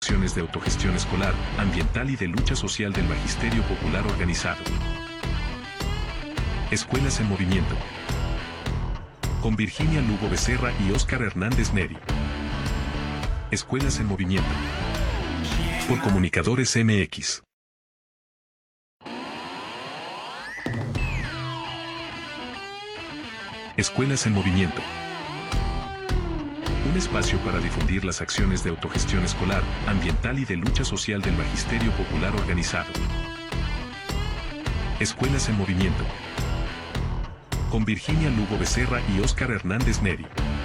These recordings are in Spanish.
acciones de autogestión escolar, ambiental y de lucha social del Magisterio Popular Organizado. Escuelas en movimiento. Con Virginia Lugo Becerra y Óscar Hernández Neri. Escuelas en movimiento. Por Comunicadores MX. Escuelas en movimiento. Un espacio para difundir las acciones de autogestión escolar, ambiental y de lucha social del Magisterio Popular Organizado. Escuelas en movimiento. Con Virginia Lugo Becerra y Óscar Hernández Neri.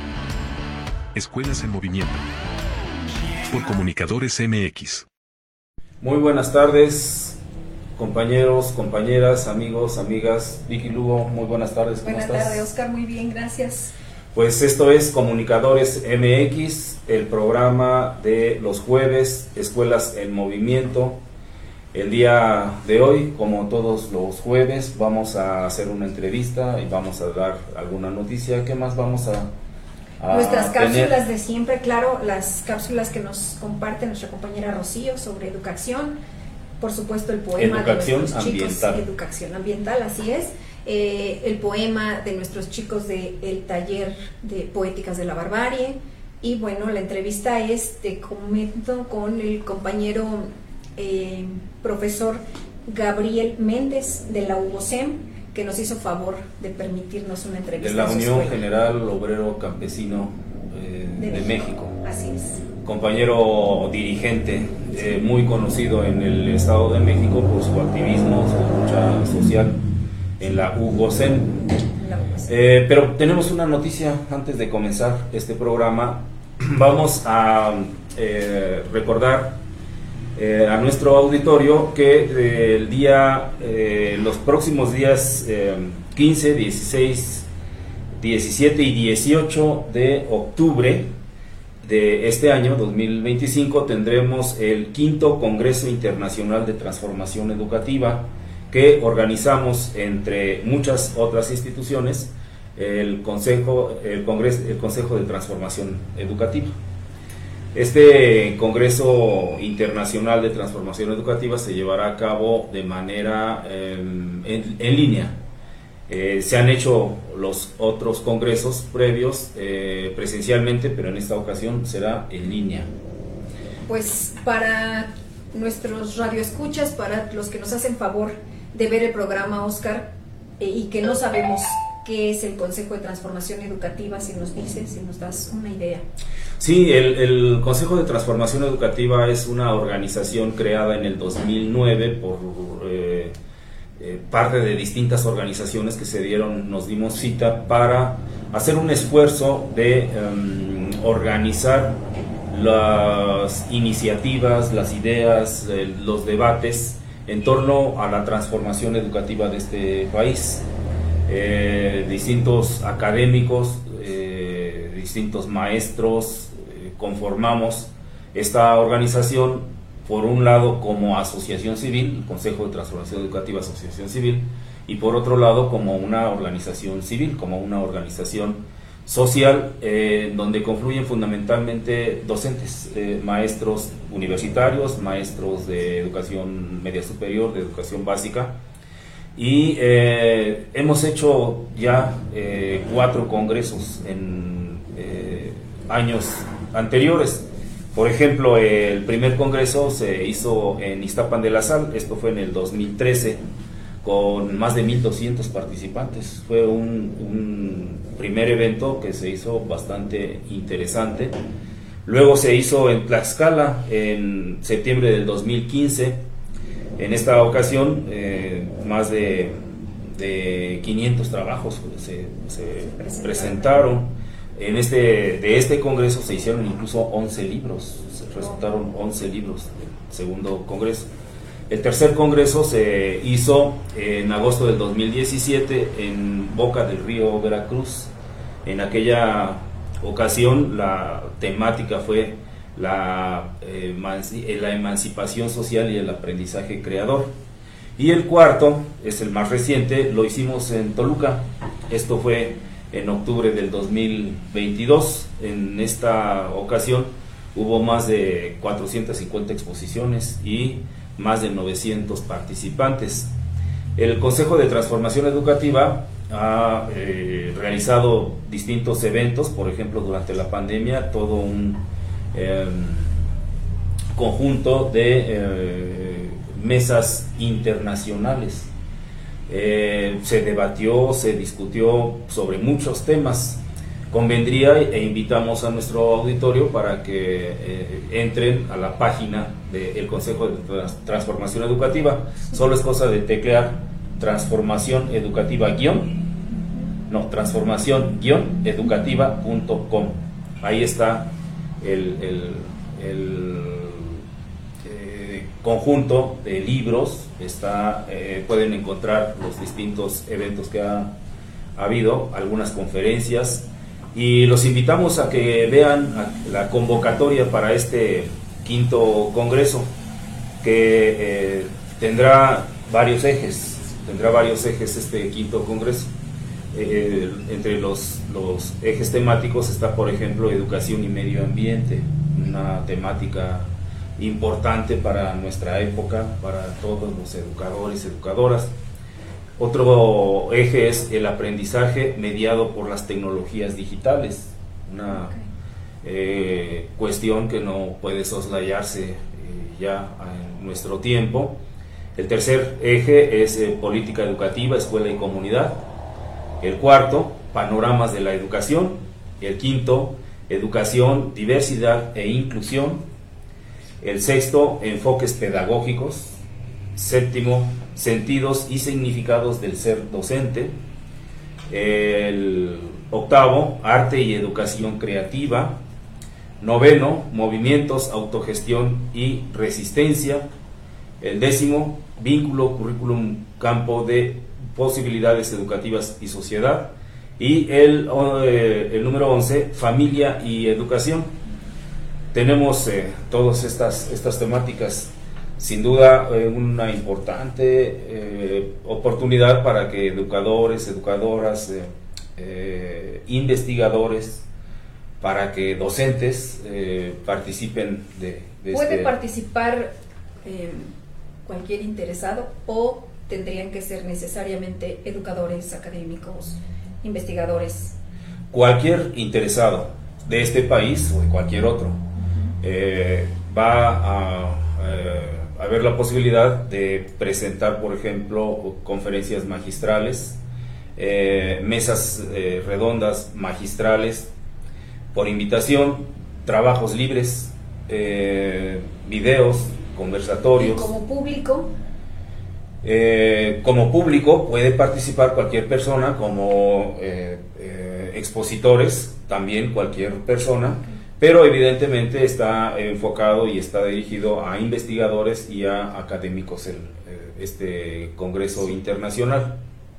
Escuelas en movimiento. Por Comunicadores MX. Muy buenas tardes, compañeros, compañeras, amigos, amigas. Vicky Lugo, muy buenas tardes. ¿Cómo estás? Buenas tardes, Óscar, muy bien, gracias. Pues esto es Comunicadores MX, el programa de los jueves, Escuelas en Movimiento. El día de hoy, como todos los jueves, vamos a hacer una entrevista y vamos a dar alguna noticia. ¿Qué más vamos a Nuestras cápsulas tener? de siempre, claro, las cápsulas que nos comparte nuestra compañera Rocío sobre educación, por supuesto el poema Educación de nuestros ambiental. chicos, educación ambiental, así es, el poema de nuestros chicos del taller de Poéticas de la Barbarie, y bueno, la entrevista es, te comento, con el compañero profesor Gabriel Méndez de la UOCEM, que nos hizo favor de permitirnos una entrevista. De la en su Unión escuela. General Obrero Campesino de México. Así es. Compañero dirigente, muy conocido en el Estado de México por su activismo, su lucha social en la UOCEM. Pero tenemos una noticia antes de comenzar este programa. Vamos a recordar a nuestro auditorio que los próximos días 15, 16, 17 y 18 de octubre de este año 2025 tendremos el quinto Congreso Internacional de Transformación Educativa que organizamos entre muchas otras instituciones, el Consejo de Transformación Educativa. Este Congreso Internacional de Transformación Educativa se llevará a cabo de manera en línea. Se han hecho los otros congresos previos presencialmente, pero en esta ocasión será en línea. Pues para nuestros radioescuchas, para los que nos hacen favor de ver el programa, Óscar, y que no sabemos qué es el Consejo de Transformación Educativa, si nos das una idea. Sí, el Consejo de Transformación Educativa es una organización creada en el 2009 por parte de distintas organizaciones que nos dimos cita para hacer un esfuerzo de organizar las iniciativas, las ideas, los debates en torno a la transformación educativa de este país. Distintos académicos, distintos maestros, conformamos esta organización, por un lado como asociación civil, el Consejo de Transformación Educativa, asociación civil, y por otro lado como una organización civil, como una organización social, donde confluyen fundamentalmente docentes, maestros universitarios, maestros de educación media superior, de educación básica, y hemos hecho ya 4 congresos en años anteriores. Por ejemplo, el primer congreso se hizo en Iztapan de la Sal, esto fue en el 2013, con más de 1,200 participantes. Fue un primer evento que se hizo bastante interesante. Luego se hizo en Tlaxcala en septiembre del 2015. En esta ocasión, más de 500 trabajos se presentaron. De este congreso se hicieron incluso 11 libros, resultaron 11 libros del segundo congreso. El tercer congreso se hizo en agosto del 2017 en Boca del Río, Veracruz. En aquella ocasión la temática fue la emancipación social y el aprendizaje creador. Y el cuarto, es el más reciente, lo hicimos en Toluca. Esto fue en octubre del 2022. En esta ocasión Hubo más de 450 exposiciones y más de 900 participantes. El Consejo de Transformación Educativa ha realizado distintos eventos, por ejemplo, durante la pandemia, todo un conjunto de mesas internacionales. Se debatió, se discutió sobre muchos temas. Convendría e invitamos a nuestro auditorio para que entren a la página del Consejo de Transformación Educativa. Solo es cosa de teclear transformación-educativa.com. Ahí está el conjunto de libros, pueden encontrar los distintos eventos que ha habido, algunas conferencias, y los invitamos a que vean la convocatoria para este 5º congreso, que tendrá varios ejes este 5º congreso. Entre los ejes temáticos está, por ejemplo, educación y medio ambiente, una temática importante para nuestra época, para todos los educadores, educadoras. Otro eje es el aprendizaje mediado por las tecnologías digitales, una cuestión que no puede soslayarse ya en nuestro tiempo. El tercer eje es política educativa, escuela y comunidad. El cuarto, panoramas de la educación. El quinto, educación, diversidad e inclusión. El sexto, enfoques pedagógicos. Séptimo, sentidos y significados del ser docente. El octavo, arte y educación creativa. Noveno, movimientos, autogestión y resistencia. El décimo, vínculo, currículum, campo de posibilidades educativas y sociedad. Y el número 11, familia y educación. Tenemos todas estas temáticas. Sin duda, una importante oportunidad para que educadores, educadoras, investigadores, para que docentes participen de ¿Puede participar cualquier interesado o tendrían que ser necesariamente educadores, académicos, investigadores? Cualquier interesado de este país o de cualquier otro va a haber la posibilidad de presentar, por ejemplo, conferencias magistrales, mesas redondas magistrales por invitación, trabajos libres, videos, conversatorios. ¿Y como público? Como público puede participar cualquier persona, como expositores también cualquier persona, pero evidentemente está enfocado y está dirigido a investigadores y a académicos este congreso internacional.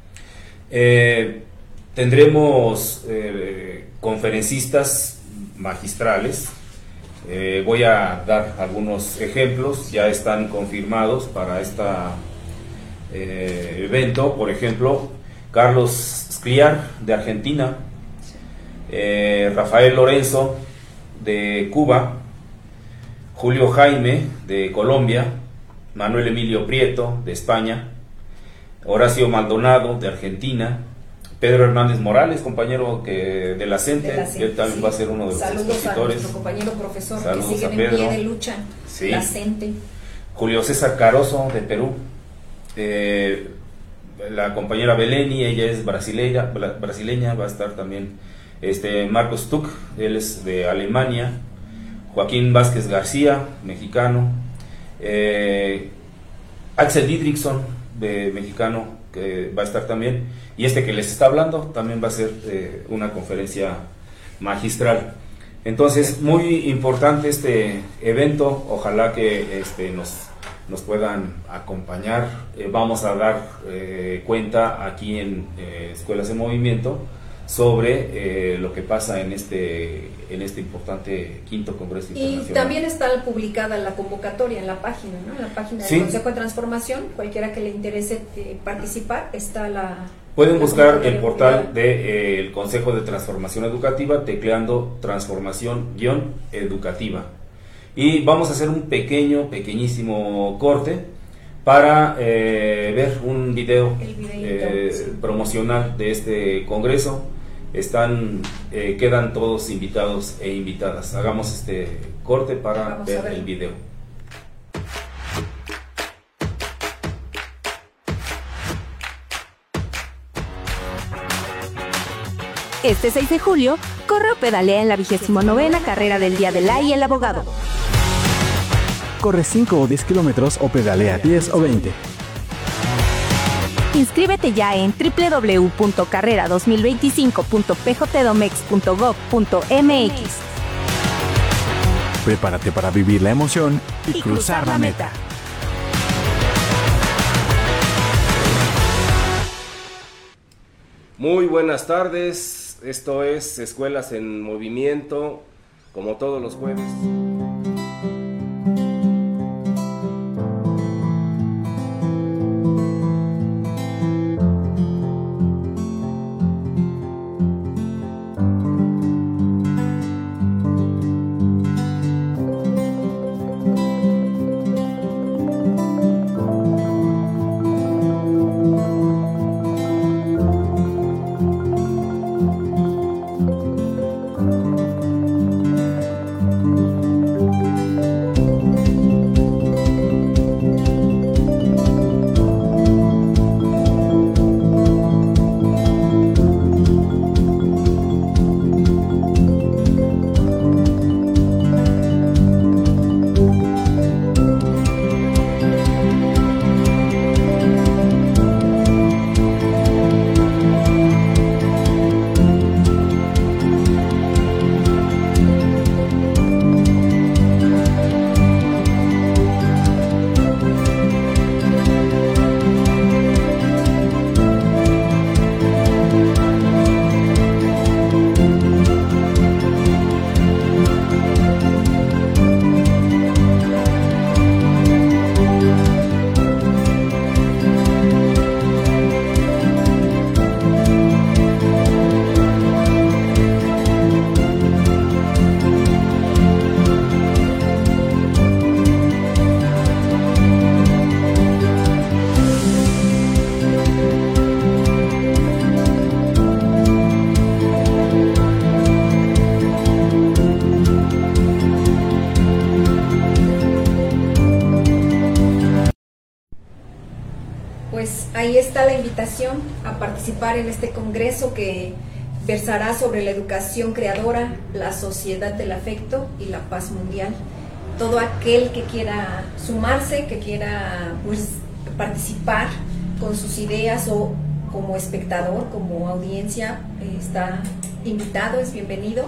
Tendremos conferencistas magistrales. Voy a dar algunos ejemplos, ya están confirmados para este evento. Por ejemplo, Carlos Scliar de Argentina, Rafael Lorenzo de Cuba, Julio Jaime de Colombia, Manuel Emilio Prieto de España, Horacio Maldonado de Argentina, Pedro Hernández Morales, compañero de la CENTE, él también va a ser uno de los expositores. Saludos a nuestro compañero profesor. Saludos que siguen a Pedro. En pie de lucha, sí. La CENTE. Julio César Carozo de Perú, la compañera Beleni, ella es brasileña, va a estar también. Marcos Stuck, él es de Alemania, Joaquín Vázquez García, mexicano, Axel Didrikson, de mexicano, que va a estar también, y que les está hablando también va a ser una conferencia magistral. Entonces, muy importante este evento, ojalá que nos puedan acompañar. Vamos a dar cuenta aquí en Escuelas en Movimiento sobre lo que pasa en este importante 5º Congreso Internacional. Y también está publicada la convocatoria en la página, ¿no? En la página del Consejo de Transformación, cualquiera que le interese participar, está la... Pueden buscar el portal del Consejo de Transformación Educativa tecleando transformación-educativa. Y vamos a hacer un pequeñísimo corte para ver un video promocional de este congreso. Quedan todos invitados e invitadas. Hagamos este corte para ver el video. Este 6 de julio, corre o pedalea en la 29ª carrera del Día del AI y el Abogado. Corre 5 o 10 kilómetros o pedalea 10 o 20. Inscríbete ya en www.carrera2025.pjdomex.gov.mx. Prepárate para vivir la emoción y cruzar la meta. Muy buenas tardes. Esto es Escuelas en Movimiento, como todos los jueves. Ahí está la invitación a participar en este congreso que versará sobre la educación creadora, la sociedad del afecto y la paz mundial. Todo aquel que quiera sumarse, que quiera participar con sus ideas o como espectador, como audiencia, está invitado, es bienvenido.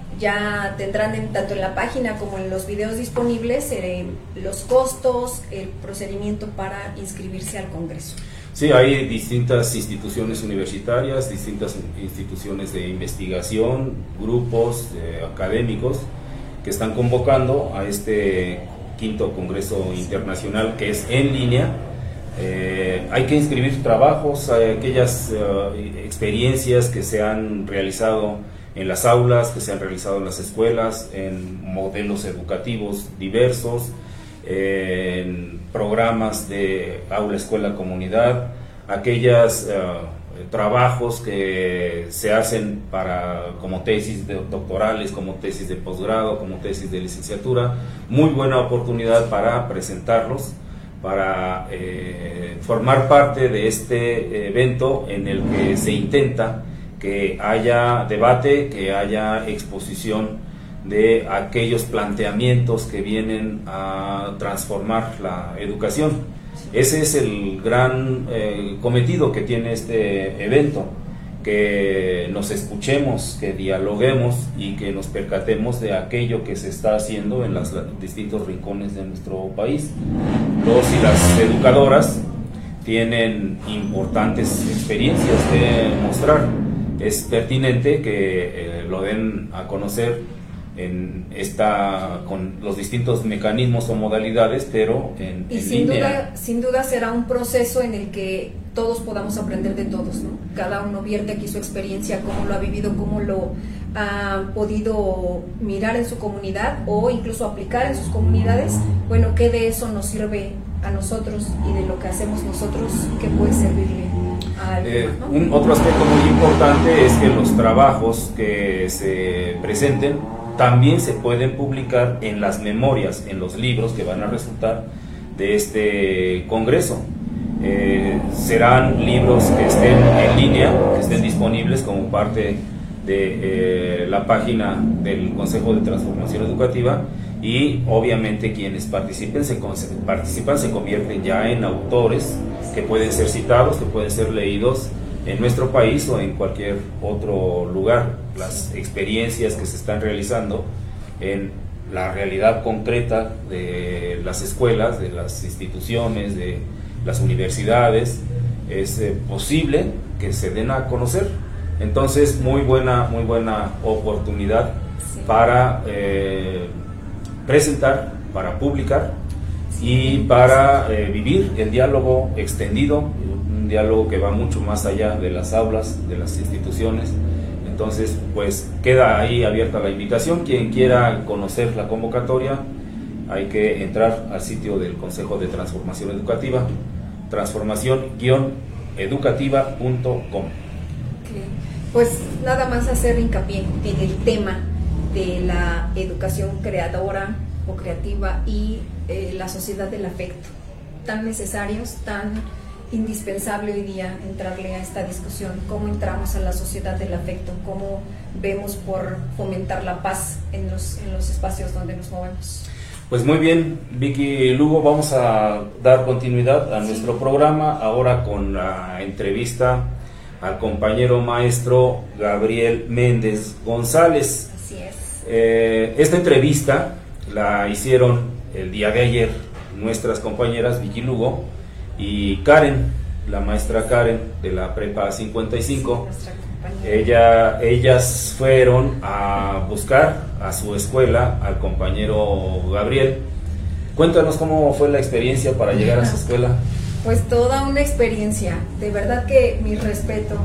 Ya tendrán tanto en la página como en los videos disponibles los costos, el procedimiento para inscribirse al congreso. Sí, hay distintas instituciones universitarias, distintas instituciones de investigación, grupos académicos que están convocando a este 5º Congreso Internacional, que es en línea. Hay que inscribir trabajos, aquellas experiencias que se han realizado en las aulas, que se han realizado en las escuelas, en modelos educativos diversos, en programas de aula, escuela, comunidad, aquellos trabajos que se hacen como tesis doctorales, como tesis de posgrado, como tesis de licenciatura. Muy buena oportunidad para presentarlos, para formar parte de este evento en el que se intenta que haya debate, que haya exposición de aquellos planteamientos que vienen a transformar la educación. Ese es el gran cometido que tiene este evento, que nos escuchemos, que dialoguemos y que nos percatemos de aquello que se está haciendo en los distintos rincones de nuestro país. Los y las educadoras tienen importantes experiencias que mostrar. Es pertinente que lo den a conocer con los distintos mecanismos o modalidades, pero en línea. Sin duda será un proceso en el que todos podamos aprender de todos, ¿no? Cada uno vierte aquí su experiencia, cómo lo ha vivido, cómo lo ha podido mirar en su comunidad o incluso aplicar en sus comunidades. Bueno, ¿qué de eso nos sirve a nosotros y de lo que hacemos nosotros, qué puede servirle a alguien, ¿no? Otro aspecto muy importante es que los trabajos que se presenten también se pueden publicar en las memorias, en los libros que van a resultar de este congreso. Serán libros que estén en línea, que estén disponibles como parte de la página del Consejo de Transformación Educativa, y obviamente quienes participen se convierten ya en autores que pueden ser citados, que pueden ser leídos en nuestro país o en cualquier otro lugar. Las experiencias que se están realizando en la realidad concreta de las escuelas, de las instituciones, de las universidades, es posible que se den a conocer. Entonces, muy buena oportunidad para presentar, para publicar y para vivir el diálogo extendido, un diálogo que va mucho más allá de las aulas, de las instituciones. Entonces, pues queda ahí abierta la invitación. Quien quiera conocer la convocatoria, hay que entrar al sitio del Consejo de Transformación Educativa, transformación-educativa.com. Pues nada más hacer hincapié en el tema de la educación creadora o creativa y la sociedad del afecto, tan necesarios, tan indispensable hoy día entrarle a esta discusión. Cómo entramos a la sociedad del afecto, cómo vemos por fomentar la paz en los espacios donde nos movemos. Pues muy bien, Vicky Lugo, vamos a dar continuidad a nuestro programa ahora con la entrevista al compañero maestro Gabriel Méndez González. Así es. Esta entrevista la hicieron el día de ayer nuestras compañeras Vicky Lugo y Karen, la maestra Karen de la Prepa 55. Sí, ellas fueron a buscar a su escuela al compañero Gabriel. Cuéntanos cómo fue la experiencia para llegar a su escuela. Pues toda una experiencia, de verdad que mi respeto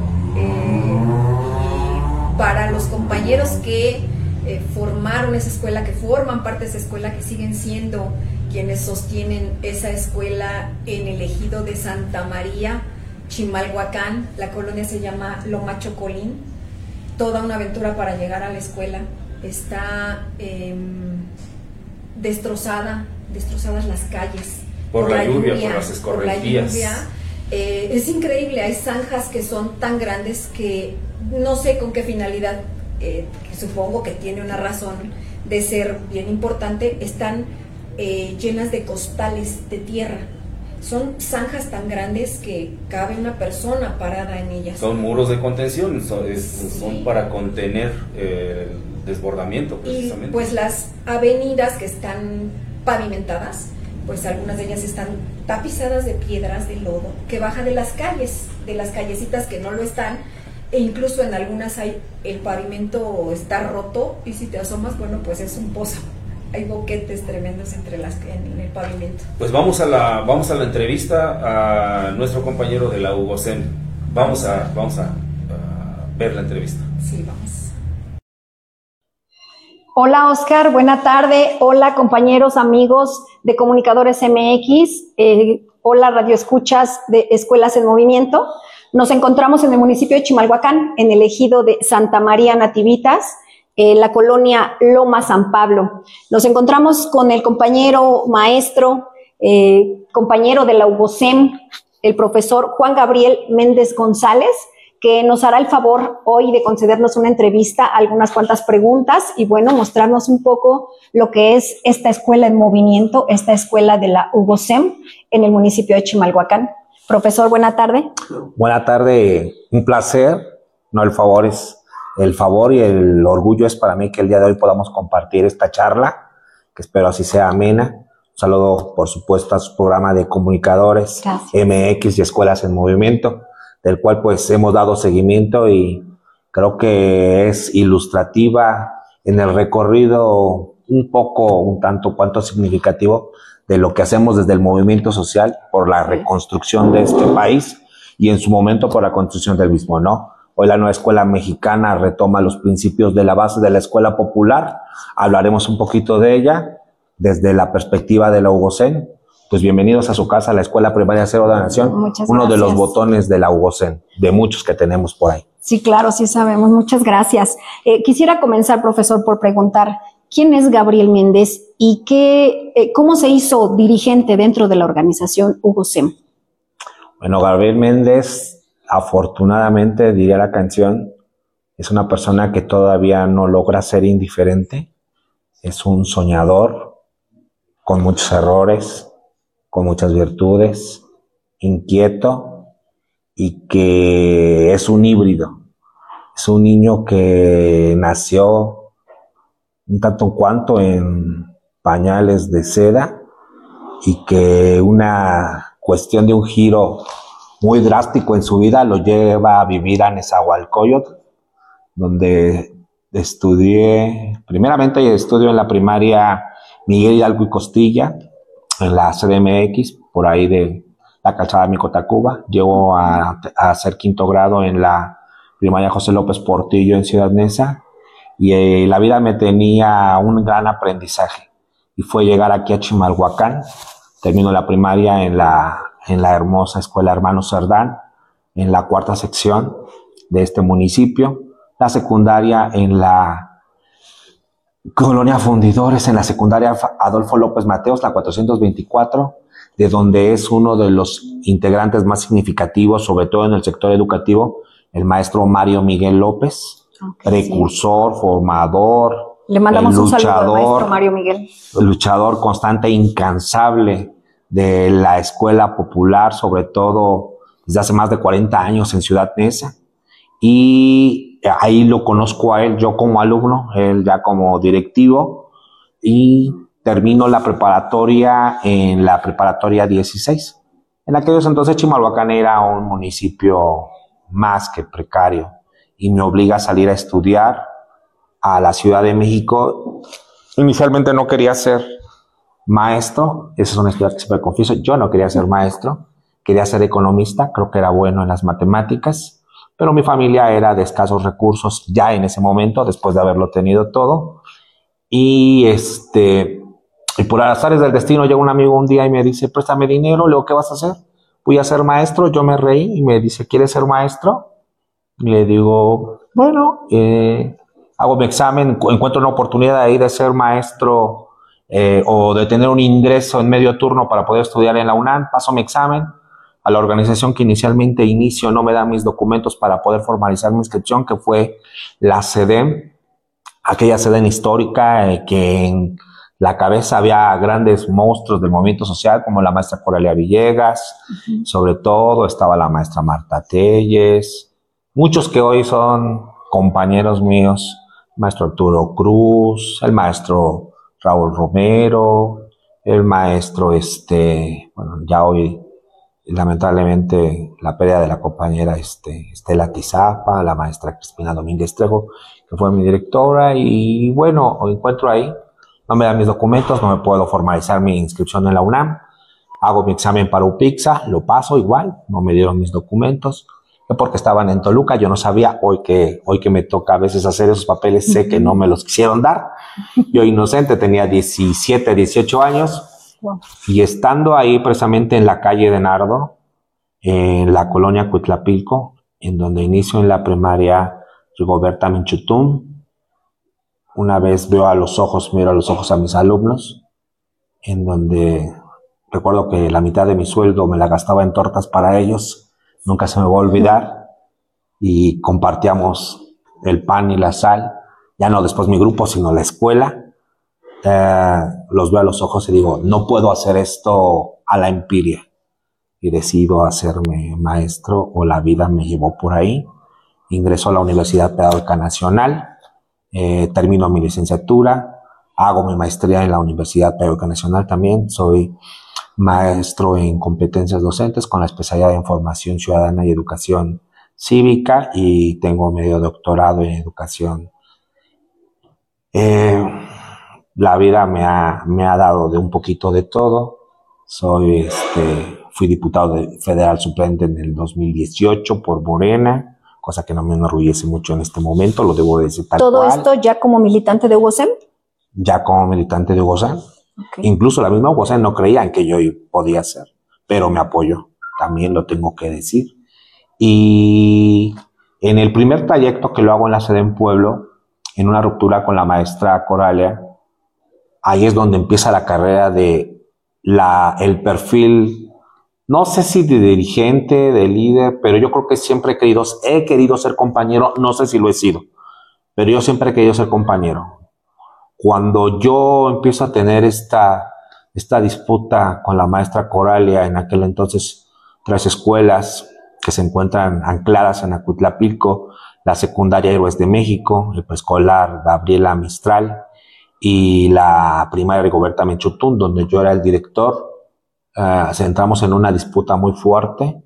para los compañeros que formaron esa escuela, que forman parte de esa escuela, que siguen siendo quienes sostienen esa escuela en el ejido de Santa María, Chimalhuacán. La colonia se llama Loma Chocolín. Toda una aventura para llegar a la escuela. Está destrozadas las calles. Por la lluvia, por las escorrentías. Es increíble, hay zanjas que son tan grandes que no sé con qué finalidad, que supongo que tiene una razón de ser bien importante, están llenas de costales de tierra. Son zanjas tan grandes que cabe una persona parada en ellas. Son muros de contención, son para contener el desbordamiento precisamente. Y pues las avenidas que están pavimentadas, pues algunas de ellas están tapizadas de piedras, de lodo, que baja de las calles, de las callecitas que no lo están, e incluso en algunas el pavimento está roto y si te asomas, bueno, pues es un pozo. Hay boquetes tremendos en el pavimento. Pues vamos a la entrevista a nuestro compañero de la UGOCEM. Vamos a ver la entrevista. Sí, vamos. Hola Oscar, buena tarde. Hola compañeros, amigos de Comunicadores MX. Hola radioescuchas de Escuelas en Movimiento. Nos encontramos en el municipio de Chimalhuacán, en el ejido de Santa María Nativitas, la colonia Loma San Pablo. Nos encontramos con el compañero maestro, compañero de la UGOCEM, el profesor Juan Gabriel Méndez González, que nos hará el favor hoy de concedernos una entrevista, algunas cuantas preguntas y bueno, mostrarnos un poco lo que es esta escuela en movimiento, esta escuela de la UGOCEM en el municipio de Chimalhuacán. Profesor, buena tarde. Buena tarde, un placer, no el favor y el orgullo es para mí que el día de hoy podamos compartir esta charla, que espero así sea amena. Un saludo, por supuesto, a su programa de Comunicadores MX y Escuelas en Movimiento, del cual pues hemos dado seguimiento y creo que es ilustrativa en el recorrido un tanto cuanto significativo de lo que hacemos desde el movimiento social por la reconstrucción de este país y en su momento por la construcción del mismo, ¿no? Hoy la nueva escuela mexicana retoma los principios de la base de la escuela popular. Hablaremos un poquito de ella desde la perspectiva de la Hugo-Cen. Pues bienvenidos a su casa, la Escuela Primaria Cero de la Nación. Muchas uno gracias. De los botones de la Hugo-Cen, de muchos que tenemos por ahí. Sí, claro, sí sabemos. Muchas gracias. Quisiera comenzar, profesor, por preguntar, ¿quién es Gabriel Méndez y cómo se hizo dirigente dentro de la organización Hugo-Cen? Bueno, Gabriel Méndez, afortunadamente, diría la canción, es una persona que todavía no logra ser indiferente. Es un soñador con muchos errores, con muchas virtudes, inquieto y que es un híbrido. Es un niño que nació un tanto en cuanto en pañales de seda y que una cuestión de un giro muy drástico en su vida lo lleva a vivir a Nezahualcóyotl, donde primeramente estudio en la primaria Miguel Hidalgo y Costilla, en la CDMX, por ahí de la calzada Mico-Tacuba. Llego a hacer quinto grado en la primaria José López Portillo en Ciudad Neza, y la vida me tenía un gran aprendizaje, y fue llegar aquí a Chimalhuacán. Termino la primaria en la hermosa Escuela Hermano Cerdán, en la 4ª sección de este municipio. La secundaria en la Colonia Fundidores, en la secundaria Adolfo López Mateos, la 424, de donde es uno de los integrantes más significativos, sobre todo en el sector educativo, el maestro Mario Miguel López, precursor, sí, formador, le mandamos un saludo al maestro Mario Miguel. Luchador constante e incansable de la escuela popular, sobre todo desde hace más de 40 años en Ciudad Neza. Y ahí lo conozco a él, yo como alumno, él ya como directivo, y termino la preparatoria en la preparatoria 16. En aquellos entonces Chimalhuacán era un municipio más que precario y me obliga a salir a estudiar a la Ciudad de México. Inicialmente no quería ser maestro, esa es una historia que siempre confieso, yo no quería ser maestro, quería ser economista, creo que era bueno en las matemáticas, pero mi familia era de escasos recursos ya en ese momento, después de haberlo tenido todo, y por azares del destino llega un amigo un día y me dice, préstame dinero. Le digo, ¿qué vas a hacer? Voy a ser maestro. Yo me reí y me dice, ¿quieres ser maestro? Y le digo, bueno, hago mi examen, encuentro una oportunidad ahí de ser maestro o de tener un ingreso en medio turno para poder estudiar en la UNAM, paso mi examen. A la organización que inicialmente inicio no me dan mis documentos para poder formalizar mi inscripción, que fue la CEDEM, aquella CEDEM histórica que en la cabeza había grandes monstruos del movimiento social, como la maestra Coralia Villegas, sobre todo estaba la maestra Marta Telles, muchos que hoy son compañeros míos, el maestro Arturo Cruz, el maestro Raúl Romero, el maestro, bueno, ya hoy lamentablemente la pérdida de la compañera Estela Tizapa, la maestra Crispina Domínguez Trejo, que fue mi directora, y bueno, encuentro ahí, no me dan mis documentos, no me puedo formalizar mi inscripción en la UNAM, hago mi examen para UPIXA, lo paso igual, no me dieron mis documentos, porque estaban en Toluca, yo no sabía, hoy que me toca a veces hacer esos papeles, sé que no me los quisieron dar, yo inocente, tenía 17, 18 años, y estando ahí precisamente en la calle de Nardo, en la colonia Cuitlapilco, en donde inicio en la primaria Rigoberta Minchutum, una vez miro a los ojos a mis alumnos, en donde recuerdo que la mitad de mi sueldo me la gastaba en tortas para ellos, nunca se me va a olvidar, y compartíamos el pan y la sal, ya no después mi grupo, sino la escuela. Los veo a los ojos y digo, no puedo hacer esto a la empiria, y decido hacerme maestro, o la vida me llevó por ahí. Ingreso a la Universidad Pedagógica Nacional, termino mi licenciatura, hago mi maestría en la Universidad Pedagógica Nacional también, soy maestro en competencias docentes con la especialidad en formación ciudadana y educación cívica, y tengo medio doctorado en educación La vida me ha dado de un poquito de todo. Fui diputado federal suplente en el 2018 por Morena, cosa que no me enorgullece mucho en este momento, lo debo decir tal ¿Todo cual. esto ya como militante de UOSEM? Ya como militante de UOSEM. Okay. Incluso la misma UOSEM no creían que yo podía ser, pero me apoyó, también lo tengo que decir. Y en el primer trayecto que lo hago en la sede en Pueblo, en una ruptura con la maestra Coralia, ahí es donde empieza la carrera de el perfil, no sé si de dirigente, de líder, pero yo creo que siempre he querido ser compañero, no sé si lo he sido, pero yo siempre he querido ser compañero. Cuando yo empiezo a tener esta disputa con la maestra Coralia, en aquel entonces 3 escuelas que se encuentran ancladas en Acuitlapilco, la secundaria Héroes de México, el preescolar Gabriela Mistral y la primaria Rigoberta Menchutún, donde yo era el director, entramos en una disputa muy fuerte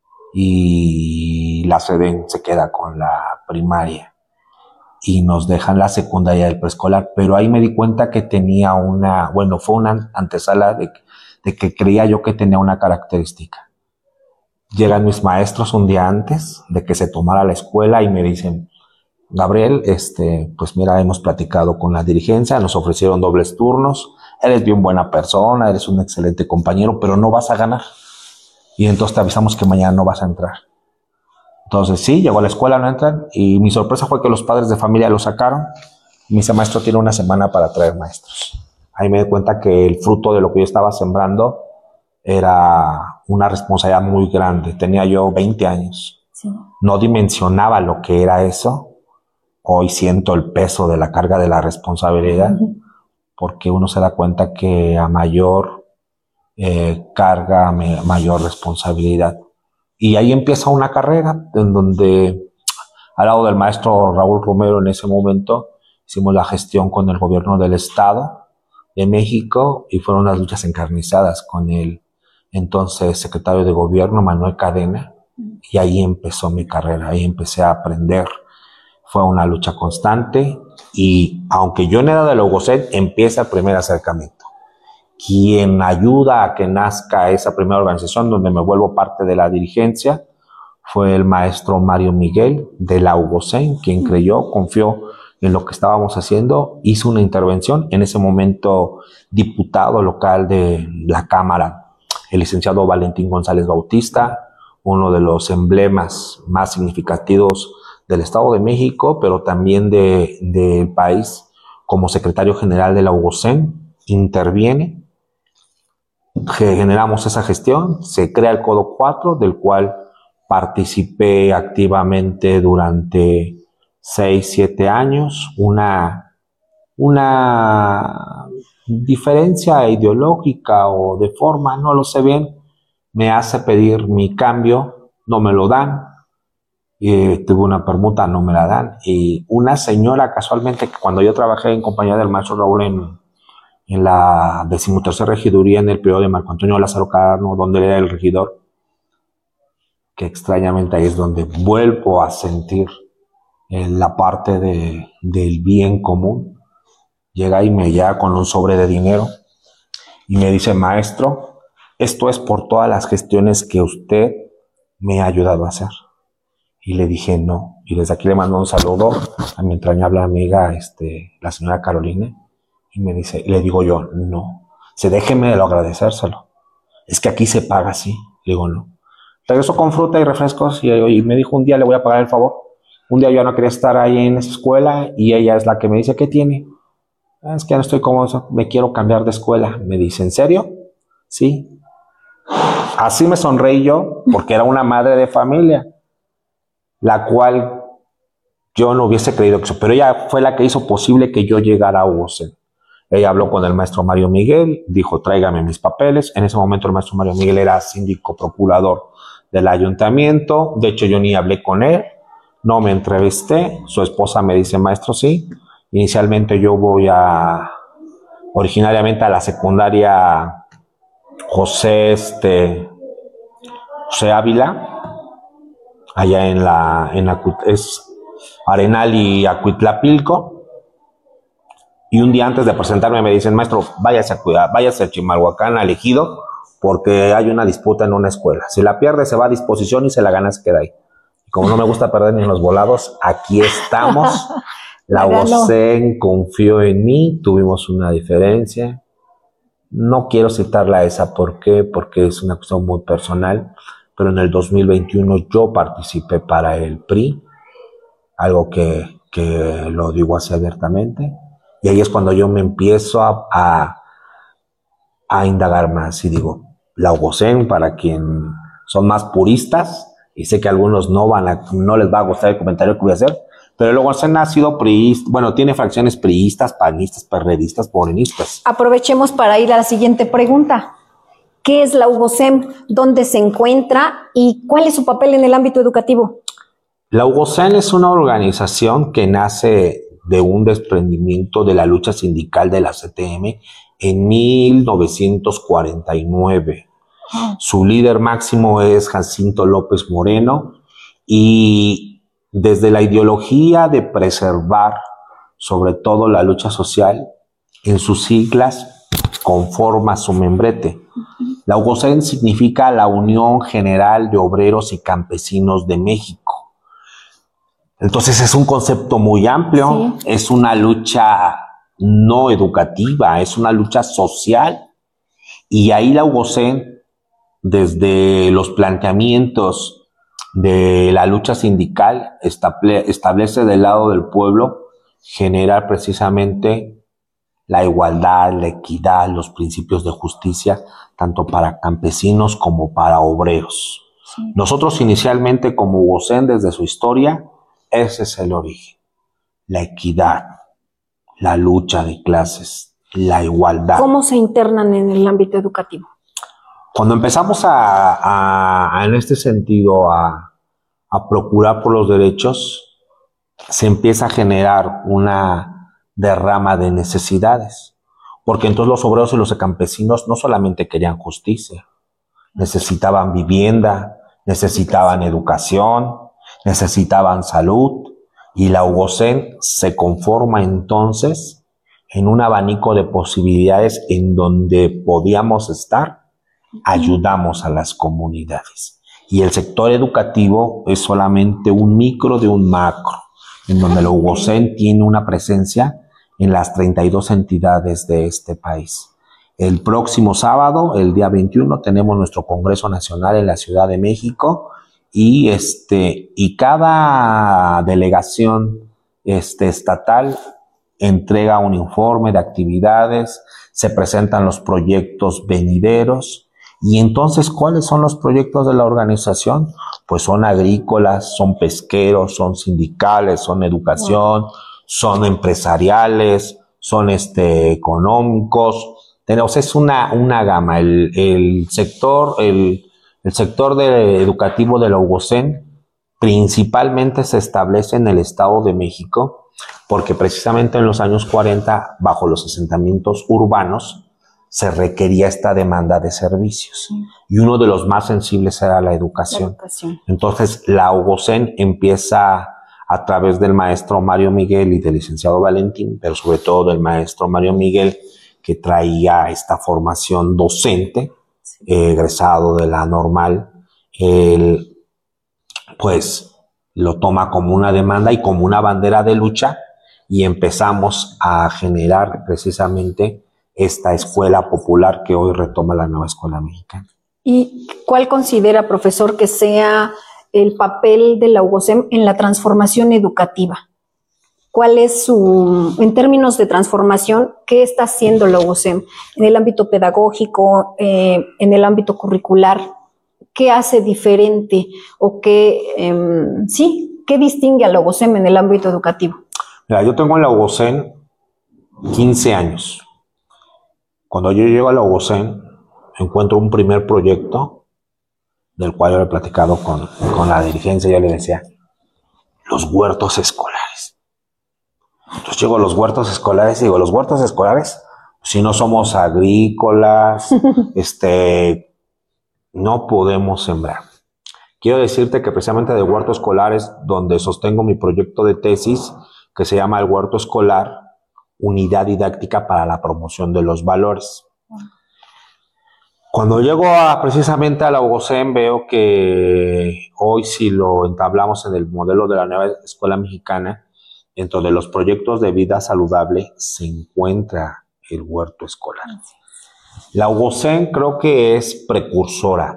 y la SEDEN se queda con la primaria y nos dejan la secundaria del preescolar, pero ahí me di cuenta que tenía fue una antesala de que creía yo que tenía una característica. Llegan mis maestros un día antes de que se tomara la escuela y me dicen: Gabriel, pues mira, hemos platicado con la dirigencia, nos ofrecieron dobles turnos, eres bien buena persona, eres un excelente compañero, pero no vas a ganar. Y entonces te avisamos que mañana no vas a entrar. Entonces sí, llegó a la escuela, no entran, y mi sorpresa fue que los padres de familia lo sacaron. Y me dice: maestro, tiene una semana para traer maestros. Ahí me di cuenta que el fruto de lo que yo estaba sembrando era una responsabilidad muy grande. Tenía yo 20 años. Sí. No dimensionaba lo que era eso. Hoy siento el peso de la carga de la responsabilidad, porque uno se da cuenta que a mayor carga, mayor responsabilidad. Y ahí empieza una carrera en donde, al lado del maestro Raúl Romero, en ese momento hicimos la gestión con el gobierno del Estado de México y fueron unas luchas encarnizadas con el entonces secretario de gobierno, Manuel Cadena, y ahí empezó mi carrera, ahí empecé a aprender. Fue una lucha constante y aunque yo en edad de Logocet, empieza el primer acercamiento. Quien ayuda a que nazca esa primera organización donde me vuelvo parte de la dirigencia fue el maestro Mario Miguel de la UGOCEN, quien creyó, confió en lo que estábamos haciendo, hizo una intervención, en ese momento diputado local de la Cámara, el licenciado Valentín González Bautista, uno de los emblemas más significativos del Estado de México, pero también del país, como secretario general de la UGOCEN, interviene, generamos esa gestión, se crea el Codo 4, del cual participé activamente durante 6-7 años, una diferencia ideológica o de forma, no lo sé bien, me hace pedir mi cambio, no me lo dan, tuve una permuta, no me la dan, y una señora casualmente, que cuando yo trabajé en compañía del maestro Raúl en la 13ª regiduría en el periodo de Marco Antonio Lázaro Cárno, donde él era el regidor, que extrañamente ahí es donde vuelvo a sentir la parte del bien común. Llega y me lleva con un sobre de dinero y me dice: maestro, esto es por todas las gestiones que usted me ha ayudado a hacer. Y le dije no, y desde aquí le mando un saludo a mi entrañable amiga, la señora Carolina, y me dice, le digo yo, no, déjeme de lo agradecérselo, es que aquí se paga así. Le digo no. Regreso con fruta y refrescos y me dijo: un día le voy a pagar el favor. Un día yo no quería estar ahí en esa escuela y ella es la que me dice: ¿qué tiene? Es que ya no estoy cómodo, me quiero cambiar de escuela. Me dice: ¿en serio? Sí. Así me sonreí yo, porque era una madre de familia, la cual yo no hubiese creído que eso, pero ella fue la que hizo posible que yo llegara a UOCEN. Ella habló con el maestro Mario Miguel, dijo: tráigame mis papeles. En ese momento el maestro Mario Miguel era síndico procurador del ayuntamiento. De hecho, yo ni hablé con él, no me entrevisté. Su esposa me dice: maestro, sí. Inicialmente yo voy originariamente a la secundaria José Ávila, allá es Arenal y Acuitlapilco. Y un día antes de presentarme me dicen, maestro, váyase a cuidar, váyase a Chimalhuacán, al Ejido, porque hay una disputa en una escuela. Si la pierde, se va a disposición y si la gana, se queda ahí. Y como no me gusta perder ni en los volados, aquí estamos. La UOCEN confió en mí, tuvimos una diferencia. No quiero citarla a esa, ¿por qué? Porque es una cuestión muy personal, pero en el 2021 yo participé para el PRI, algo que lo digo así abiertamente, y ahí es cuando yo me empiezo a indagar más y digo, la UOCEN, para quien son más puristas, y sé que a algunos no les va a gustar el comentario que voy a hacer, pero la UOCEN ha sido priista, bueno, tiene fracciones priistas, panistas, perredistas, morenistas. Aprovechemos para ir a la siguiente pregunta. ¿Qué es la UOCEN? ¿Dónde se encuentra? ¿Y cuál es su papel en el ámbito educativo? La UOCEN es una organización que nace de un desprendimiento de la lucha sindical de la CTM en 1949. Su líder máximo es Jacinto López Moreno y desde la ideología de preservar sobre todo la lucha social, en sus siglas conforma su membrete. La UOCEN significa la Unión General de Obreros y Campesinos de México. Entonces es un concepto muy amplio, sí. Es una lucha no educativa, es una lucha social. Y ahí la UOCEN, desde los planteamientos de la lucha sindical, establece del lado del pueblo generar precisamente la igualdad, la equidad, los principios de justicia, tanto para campesinos como para obreros. Sí. Nosotros inicialmente como UOCEN, desde su historia, ese es el origen. La equidad, la lucha de clases, la igualdad. ¿Cómo se internan en el ámbito educativo? Cuando empezamos en este sentido a procurar por los derechos, se empieza a generar una derrama de necesidades, porque entonces los obreros y los campesinos no solamente querían justicia, necesitaban vivienda, necesitaban educación, necesitaban salud, y la UOCEN se conforma entonces en un abanico de posibilidades en donde podíamos estar. Ayudamos a las comunidades. Y el sector educativo es solamente un micro de un macro, en donde la UOCEN tiene una presencia en las 32 entidades de este país. El próximo sábado, el día 21, tenemos nuestro Congreso Nacional en la Ciudad de México y cada delegación estatal entrega un informe de actividades, se presentan los proyectos venideros. Y entonces, ¿cuáles son los proyectos de la organización? Pues son agrícolas, son pesqueros, son sindicales, son educación, son empresariales, son económicos. Tenemos, es una gama. El sector educativo de la UOCEN principalmente se establece en el Estado de México, porque precisamente en los años 40, bajo los asentamientos urbanos, se requería esta demanda de servicios. Sí. Y uno de los más sensibles era la educación. Entonces, la UOCEN empieza a través del maestro Mario Miguel y del licenciado Valentín, pero sobre todo del maestro Mario Miguel, que traía esta formación docente, sí. Egresado de la normal, él pues lo toma como una demanda y como una bandera de lucha, y empezamos a generar precisamente esta escuela popular que hoy retoma la nueva escuela mexicana. ¿Y cuál considera, profesor, que sea el papel de la UOCEN en la transformación educativa? ¿Cuál es en términos de transformación, qué está haciendo la UOCEN en el ámbito pedagógico, en el ámbito curricular? ¿Qué hace diferente o qué distingue a la UOCEN en el ámbito educativo? Mira, yo tengo en la UOCEN 15 años. Cuando yo llego a la UOCEN, encuentro un primer proyecto del cual yo he platicado con la dirigencia. Yo le decía, los huertos escolares. Entonces llego a los huertos escolares y digo, los huertos escolares, si no somos agrícolas, no podemos sembrar. Quiero decirte que precisamente de huertos escolares, donde sostengo mi proyecto de tesis, que se llama el huerto escolar, unidad didáctica para la promoción de los valores. Cuando llego precisamente a la UGOCEN, veo que hoy, si lo entablamos en el modelo de la nueva escuela mexicana, dentro de los proyectos de vida saludable se encuentra el huerto escolar. La UGOCEN creo que es precursora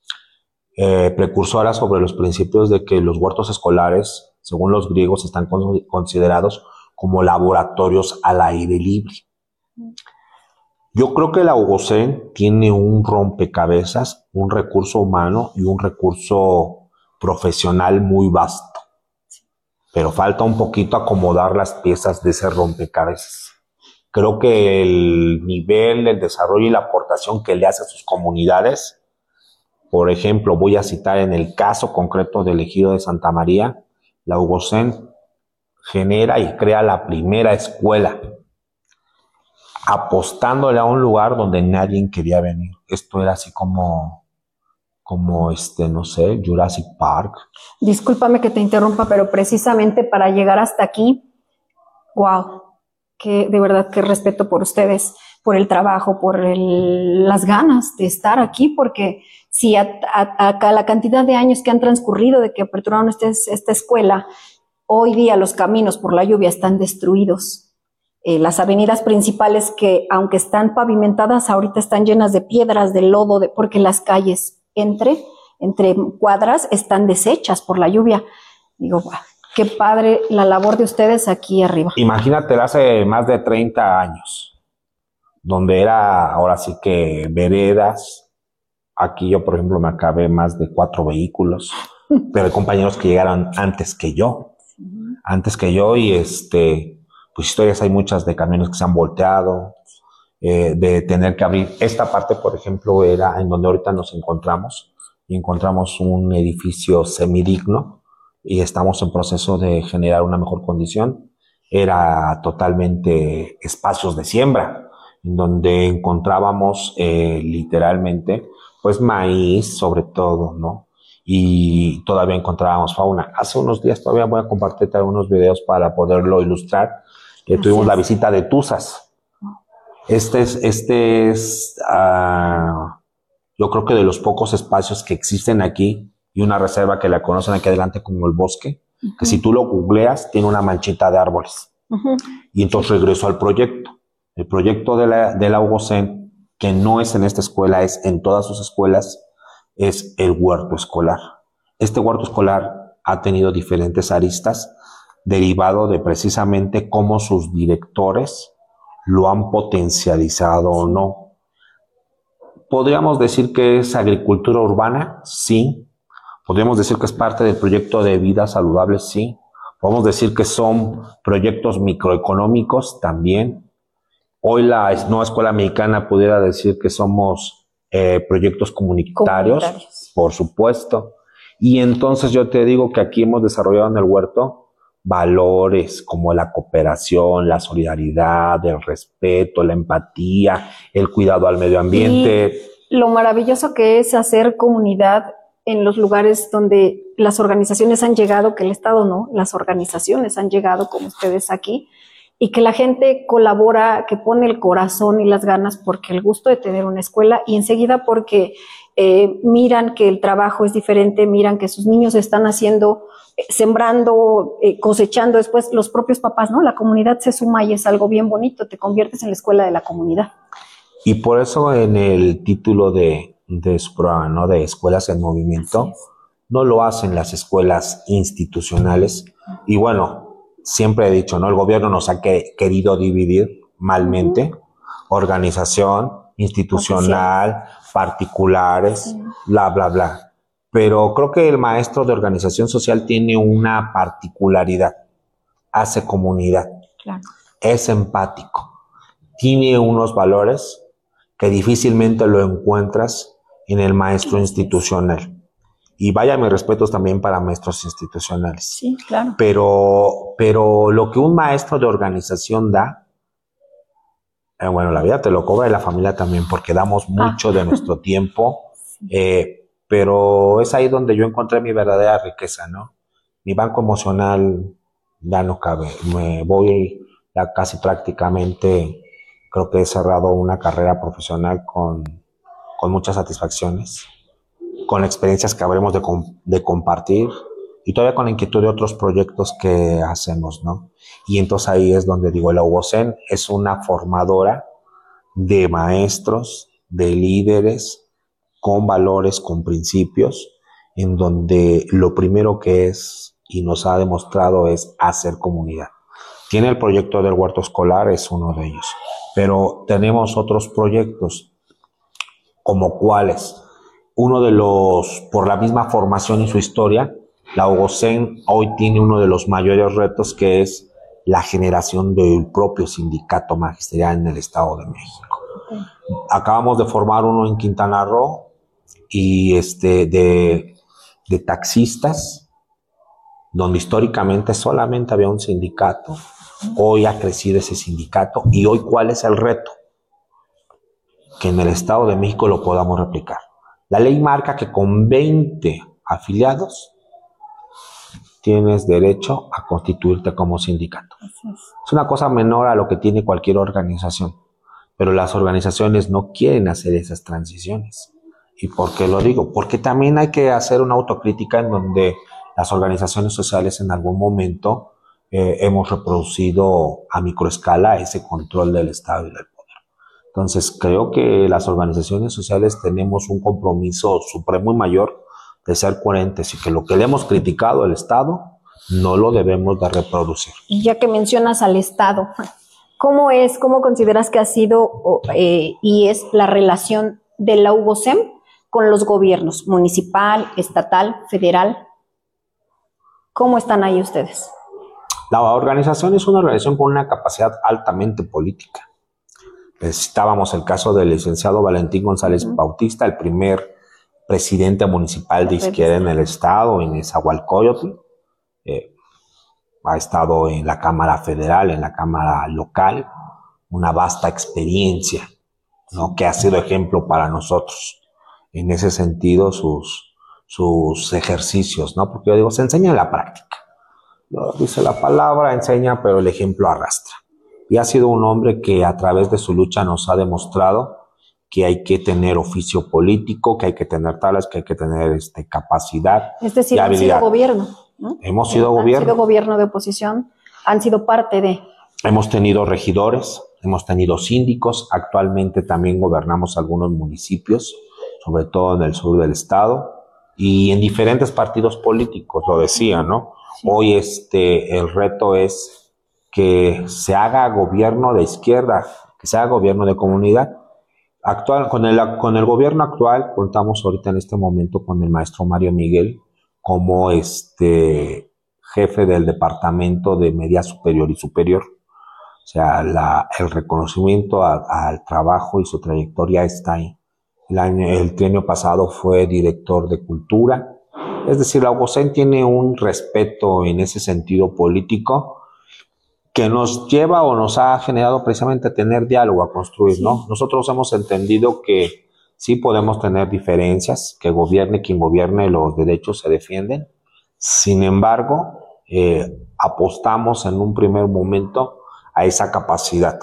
sobre los principios de que los huertos escolares, según los griegos, están considerados como laboratorios al aire libre. Yo creo que la UGOCEN tiene un rompecabezas, un recurso humano y un recurso profesional muy vasto, pero falta un poquito acomodar las piezas de ese rompecabezas. Creo que el nivel, el desarrollo y la aportación que le hace a sus comunidades, por ejemplo, voy a citar en el caso concreto del Ejido de Santa María, la UGOCEN genera y crea la primera escuela, apostándole a un lugar donde nadie quería venir. Esto era así como no sé, Jurassic Park. Discúlpame que te interrumpa, pero precisamente para llegar hasta aquí, wow, que de verdad que respeto por ustedes, por el trabajo, por las ganas de estar aquí, porque si a la cantidad de años que han transcurrido de que aperturaron esta escuela, hoy día los caminos por la lluvia están destruidos. Las avenidas principales, que aunque están pavimentadas, ahorita están llenas de piedras, de lodo, porque las calles entre cuadras están deshechas por la lluvia. Digo, wow, qué padre la labor de ustedes aquí arriba. Imagínate, hace más de 30 años, donde era ahora sí que veredas. Aquí yo, por ejemplo, me acabé más de 4 vehículos, pero hay compañeros que llegaron antes que yo y pues historias hay muchas de camiones que se han volteado, de tener que abrir. Esta parte, por ejemplo, era en donde ahorita nos encontramos, y encontramos un edificio semidigno y estamos en proceso de generar una mejor condición. Era totalmente espacios de siembra, en donde encontrábamos literalmente pues maíz sobre todo, ¿no? Y todavía encontrábamos fauna. Hace unos días todavía voy a compartirte algunos videos para poderlo ilustrar. Tuvimos la visita de tuzas. Este es yo creo que de los pocos espacios que existen aquí, y una reserva que la conocen aquí adelante como el bosque, que si tú lo googleas tiene una manchita de árboles. Y entonces regreso al proyecto. El proyecto de la UGOCEN, que no es en esta escuela, es en todas sus escuelas, es el huerto escolar. Este huerto escolar ha tenido diferentes aristas, derivado de precisamente cómo sus directores lo han potencializado o no. ¿Podríamos decir que es agricultura urbana? Sí. ¿Podríamos decir que es parte del proyecto de vida saludable? Sí. ¿Podemos decir que son proyectos microeconómicos? También. Hoy la nueva escuela mexicana pudiera decir que somos proyectos comunitarios, por supuesto. Y entonces yo te digo que aquí hemos desarrollado en el huerto valores como la cooperación, la solidaridad, el respeto, la empatía, el cuidado al medio ambiente. Y lo maravilloso que es hacer comunidad en los lugares donde las organizaciones han llegado, que el Estado no, las organizaciones han llegado como ustedes aquí, y que la gente colabora, que pone el corazón y las ganas porque el gusto de tener una escuela, y enseguida porque miran que el trabajo es diferente, miran que sus niños están haciendo, sembrando, cosechando, después los propios papás, ¿no? La comunidad se suma y es algo bien bonito, te conviertes en la escuela de la comunidad. Y por eso en el título de su programa, ¿no?, de Escuelas en Movimiento, no lo hacen las escuelas institucionales. Y bueno, siempre he dicho, ¿no?, el gobierno nos ha querido dividir malmente, organización, institucional, particulares, bla, bla, bla. Pero creo que el maestro de organización social tiene una particularidad. Hace comunidad. Claro. Es empático. Tiene unos valores que difícilmente lo encuentras en el maestro institucional. Y vaya mis respetos también para maestros institucionales. Sí, claro. Pero lo que un maestro de organización da, bueno, la vida te lo cobra y la familia también, porque damos mucho de nuestro tiempo, pero es ahí donde yo encontré mi verdadera riqueza, ¿no? Mi banco emocional ya no cabe. Me voy ya casi prácticamente creo que he cerrado una carrera profesional con muchas satisfacciones, con experiencias que habremos de compartir y todavía con la inquietud de otros proyectos que hacemos, ¿no? Y entonces ahí es donde digo, la UOCEN es una formadora de maestros, de líderes, con valores, con principios, en donde lo primero que es y nos ha demostrado es hacer comunidad. Tiene el proyecto del huerto escolar, es uno de ellos, pero tenemos otros proyectos, como cuáles. Uno de los, por la misma formación y su historia, la UOCEN hoy tiene uno de los mayores retos, que es la generación del propio sindicato magisterial en el Estado de México. Acabamos de formar uno en Quintana Roo y de taxistas, donde históricamente solamente había un sindicato. Hoy ha crecido ese sindicato y hoy ¿cuál es el reto? Que en el Estado de México lo podamos replicar. La ley marca que con 20 afiliados tienes derecho a constituirte como sindicato. Es una cosa menor a lo que tiene cualquier organización, pero las organizaciones no quieren hacer esas transiciones. ¿Y por qué lo digo? Porque también hay que hacer una autocrítica en donde las organizaciones sociales en algún momento hemos reproducido a microescala ese control del Estado y del poder. Entonces creo que las organizaciones sociales tenemos un compromiso supremo y mayor de ser coherentes y que lo que le hemos criticado al Estado no lo debemos de reproducir. Y ya que mencionas al Estado, ¿cómo consideras que ha sido y es la relación de la UOCEN con los gobiernos municipal, estatal, federal? ¿Cómo están ahí ustedes? La organización es una organización con una capacidad altamente política. Citábamos el caso del licenciado Valentín González Bautista, el primer presidente municipal de izquierda en el estado, en Nezahualcóyotl. Ha estado en la Cámara Federal, en la Cámara Local, una vasta experiencia, ¿no? Que ha sido ejemplo para nosotros. En ese sentido, sus ejercicios, ¿no? Porque yo digo, se enseña en la práctica. Dice la palabra, enseña, pero el ejemplo arrastra. Y ha sido un hombre que a través de su lucha nos ha demostrado que hay que tener oficio político, que hay que tener tablas, que hay que tener capacidad. Es decir, y han habilidad. sido gobierno, ¿no? Hemos sido gobierno. Han sido gobierno de oposición, han sido parte de... Hemos tenido regidores, hemos tenido síndicos, actualmente también gobernamos algunos municipios, sobre todo en el sur del estado, y en diferentes partidos políticos, lo decía, ¿no? Sí. Hoy el reto es que se haga gobierno de izquierda, que se haga gobierno de comunidad. Con el gobierno actual contamos ahorita en este momento con el maestro Mario Miguel como jefe del departamento de media superior y superior. O sea, el reconocimiento al trabajo y su trayectoria está ahí. El trienio pasado fue director de cultura. Es decir, la UOCEN tiene un respeto en ese sentido político que nos lleva o nos ha generado precisamente a tener diálogo, a construir, ¿no? Nosotros hemos entendido que sí podemos tener diferencias, que gobierne quien gobierne, los derechos se defienden. Sin embargo, apostamos en un primer momento a esa capacidad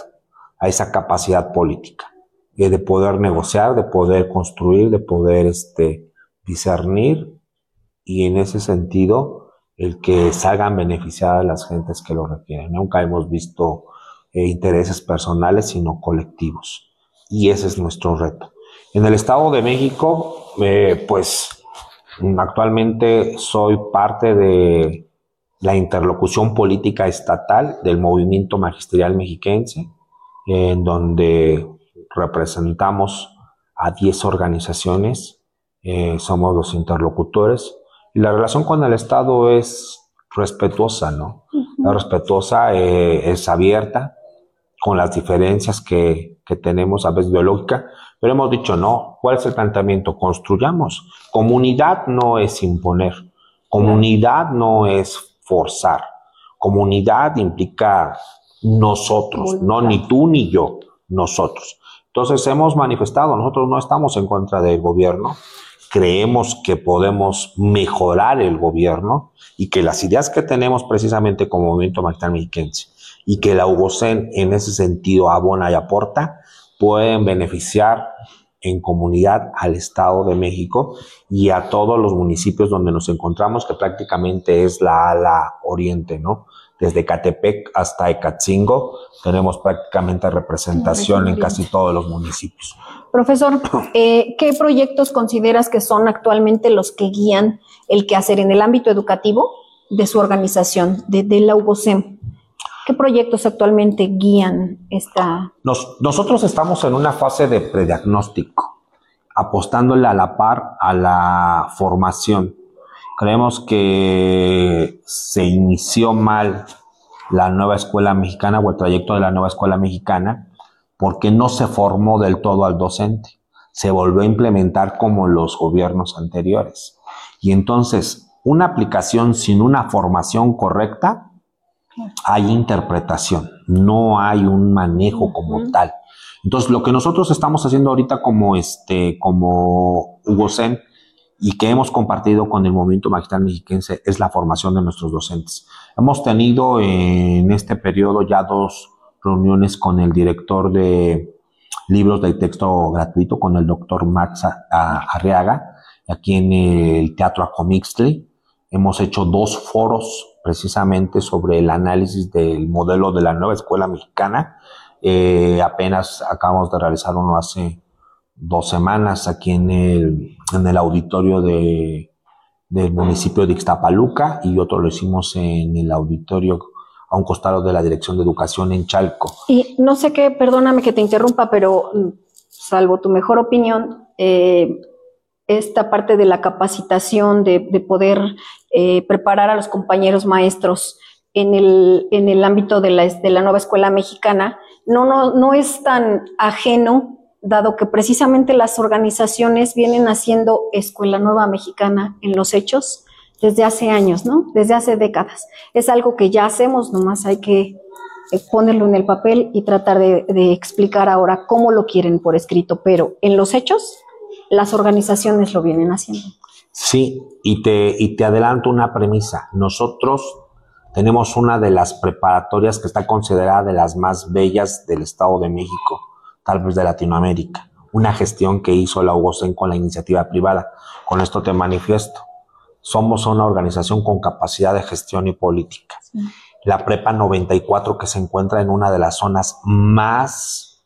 política, de poder negociar, de poder construir, de poder discernir, y en ese sentido el que salgan beneficiadas las gentes que lo requieren. Nunca hemos visto intereses personales, sino colectivos. Y ese es nuestro reto. En el Estado de México, pues actualmente soy parte de la interlocución política estatal del movimiento magisterial mexiquense, en donde representamos a 10 organizaciones, somos los interlocutores. Y la relación con el Estado es respetuosa, ¿no? Uh-huh. Respetuosa, es abierta, con las diferencias que tenemos a veces biológicas, pero hemos dicho, no, ¿cuál es el planteamiento? Construyamos. Comunidad no es imponer, comunidad no es forzar, comunidad implica nosotros, no ni tú ni yo, nosotros. Entonces hemos manifestado, nosotros no estamos en contra del gobierno, creemos que podemos mejorar el gobierno y que las ideas que tenemos precisamente como Movimiento Magisterio Mexiquense y que la UGOCEN en ese sentido abona y aporta, pueden beneficiar en comunidad al Estado de México y a todos los municipios donde nos encontramos, que prácticamente es la ala oriente, ¿no? Desde Catepec hasta Ecatzingo tenemos prácticamente representación en casi todos los municipios. Profesor, ¿qué proyectos consideras que son actualmente los que guían el quehacer en el ámbito educativo de su organización, de la UGOCEN? ¿Qué proyectos actualmente guían esta? Nosotros estamos en una fase de prediagnóstico, apostándole a la par a la formación. Creemos que se inició mal la nueva escuela mexicana o el trayecto de la nueva escuela mexicana porque no se formó del todo al docente. Se volvió a implementar como los gobiernos anteriores. Y entonces, una aplicación sin una formación correcta, hay interpretación, no hay un manejo como tal. Entonces, lo que nosotros estamos haciendo ahorita como UGOCEN y que hemos compartido con el Movimiento Magisterio Mexiquense es la formación de nuestros docentes. Hemos tenido en este periodo ya 2 reuniones con el director de libros de texto gratuito, con el doctor Max Arriaga, aquí en el Teatro Acomixtli. Hemos hecho 2 foros precisamente sobre el análisis del modelo de la nueva escuela mexicana. Apenas acabamos de realizar uno hace 2 semanas aquí en el auditorio del municipio de Ixtapaluca y otro lo hicimos en el auditorio a un costado de la Dirección de Educación en Chalco. Y no sé qué, perdóname que te interrumpa, pero salvo tu mejor opinión, esta parte de la capacitación, de poder preparar a los compañeros maestros en el ámbito de la nueva escuela mexicana, no es tan ajeno, dado que precisamente las organizaciones vienen haciendo Escuela Nueva Mexicana en los hechos desde hace años, ¿no? Desde hace décadas. Es algo que ya hacemos, nomás hay que ponerlo en el papel y tratar de explicar ahora cómo lo quieren por escrito, pero en los hechos las organizaciones lo vienen haciendo. Sí, y te adelanto una premisa. Nosotros tenemos una de las preparatorias que está considerada de las más bellas del Estado de México, tal vez de Latinoamérica. Una gestión que hizo la UGOCEN con la iniciativa privada. Con esto te manifiesto. Somos una organización con capacidad de gestión y política. Sí. La Prepa 94, que se encuentra en una de las zonas más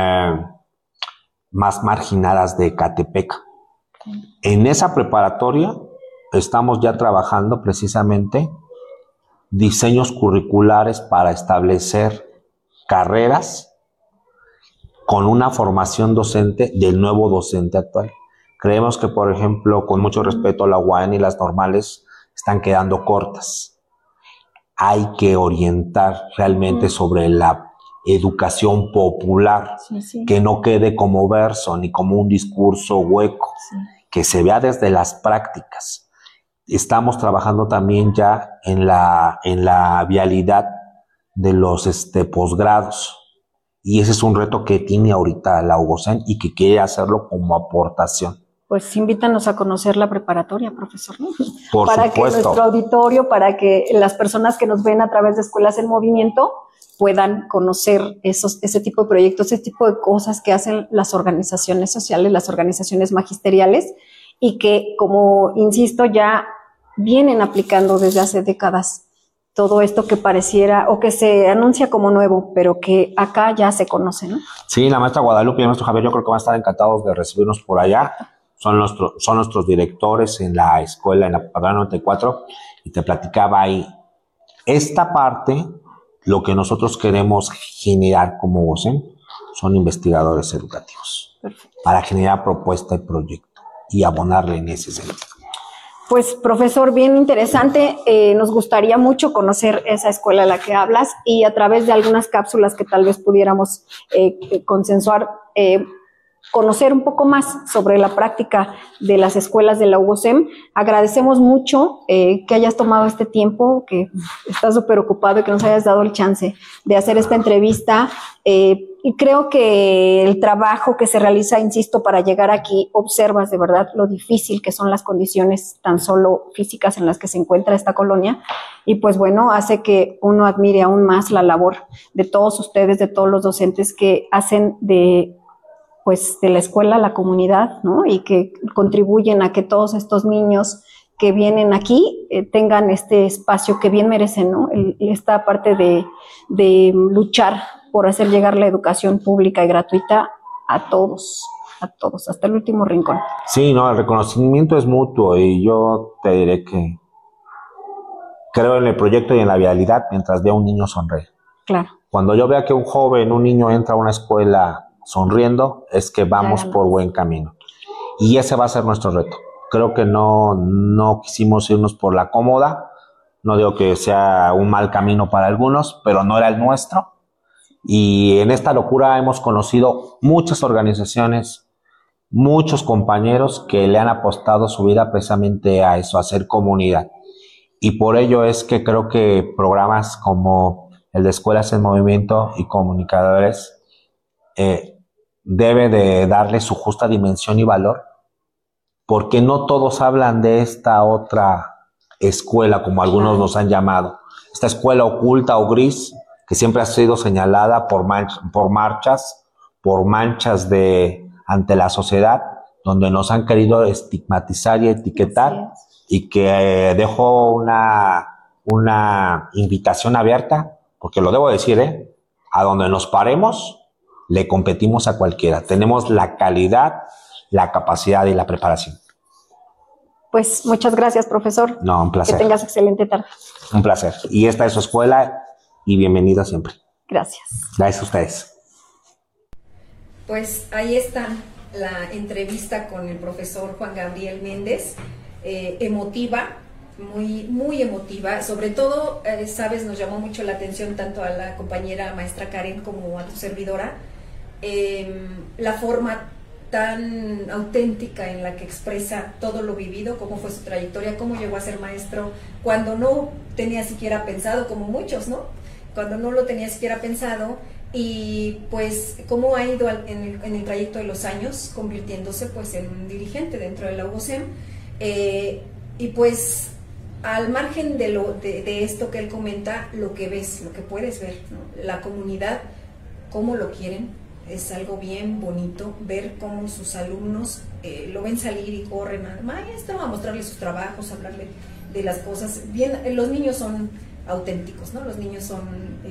marginadas de Catepec. Sí. En esa preparatoria estamos ya trabajando precisamente diseños curriculares para establecer carreras con una formación docente del nuevo docente actual. Creemos que, por ejemplo, con mucho respeto, la UAN y las normales están quedando cortas. Hay que orientar realmente sobre la educación popular, que no quede como verso ni como un discurso hueco, que se vea desde las prácticas. Estamos trabajando también ya en la vialidad de los posgrados. Y ese es un reto que tiene ahorita la UGOCEN y que quiere hacerlo como aportación. Pues invítanos a conocer la preparatoria, profesor. Por para supuesto. Que nuestro auditorio, para que las personas que nos ven a través de Escuelas en Movimiento puedan conocer ese tipo de proyectos, ese tipo de cosas que hacen las organizaciones sociales, las organizaciones magisteriales y que, como insisto, ya vienen aplicando desde hace décadas todo esto que pareciera o que se anuncia como nuevo, pero que acá ya se conoce, ¿no? Sí, la maestra Guadalupe y el maestro Javier, yo creo que van a estar encantados de recibirnos por allá. Son nuestros directores en la escuela, en la Prepa 94, y te platicaba ahí. Esta parte, lo que nosotros queremos generar como UGOCEN, son investigadores educativos. Perfecto. Para generar propuesta y proyecto y abonarle en ese sentido. Pues, profesor, bien interesante. Nos gustaría mucho conocer esa escuela a la que hablas y a través de algunas cápsulas que tal vez pudiéramos consensuar, conocer un poco más sobre la práctica de las escuelas de la UOSEM. Agradecemos mucho que hayas tomado este tiempo, que estás súper ocupado y que nos hayas dado el chance de hacer esta entrevista. Y creo que el trabajo que se realiza, insisto, para llegar aquí, observas de verdad lo difícil que son las condiciones tan solo físicas en las que se encuentra esta colonia. Y pues bueno, hace que uno admire aún más la labor de todos ustedes, de todos los docentes que hacen de la escuela la comunidad, ¿no? Y que contribuyen a que todos estos niños que vienen aquí tengan este espacio que bien merecen, ¿no? Esta parte de luchar por hacer llegar la educación pública y gratuita a todos, hasta el último rincón. Sí, no, el reconocimiento es mutuo y yo te diré que creo en el proyecto y en la vialidad mientras vea a un niño sonreír. Claro. Cuando yo vea que un joven, un niño entra a una escuela sonriendo, es que vamos por buen camino. Y ese va a ser nuestro reto. Creo que no quisimos irnos por la cómoda. No digo que sea un mal camino para algunos, pero no era el nuestro. Y en esta locura hemos conocido muchas organizaciones, muchos compañeros que le han apostado su vida precisamente a eso, a hacer comunidad. Y por ello es que creo que programas como el de Escuelas en Movimiento y Comunicadores debe de darle su justa dimensión y valor, porque no todos hablan de esta otra escuela, como algunos nos han llamado, esta escuela oculta o gris, que siempre ha sido señalada por manchas ante la sociedad, donde nos han querido estigmatizar y etiquetar, y que dejo una invitación abierta, porque lo debo decir, a donde nos paremos, le competimos a cualquiera. Tenemos la calidad, la capacidad y la preparación. Pues muchas gracias, profesor. No, un placer. Que tengas excelente tarde. Un placer. Y esta es su escuela y bienvenida siempre. Gracias. Gracias a ustedes. Pues ahí está la entrevista con el profesor Juan Gabriel Méndez, emotiva, muy emotiva. Sobre todo, sabes, nos llamó mucho la atención tanto a la compañera maestra Karen como a tu servidora, la forma tan auténtica en la que expresa todo lo vivido, cómo fue su trayectoria, cómo llegó a ser maestro cuando no tenía siquiera pensado, como muchos, ¿no? Cuando no lo tenía siquiera pensado, y pues cómo ha ido en el trayecto de los años convirtiéndose pues en un dirigente dentro de la UOSEM, y pues al margen de esto que él comenta, lo que ves, lo que puedes ver, ¿no? La comunidad, cómo lo quieren. Es algo bien bonito ver cómo sus alumnos lo ven salir y corren al maestro a mostrarle sus trabajos, a hablarle de las cosas. Bien, los niños son auténticos, ¿no? Los niños son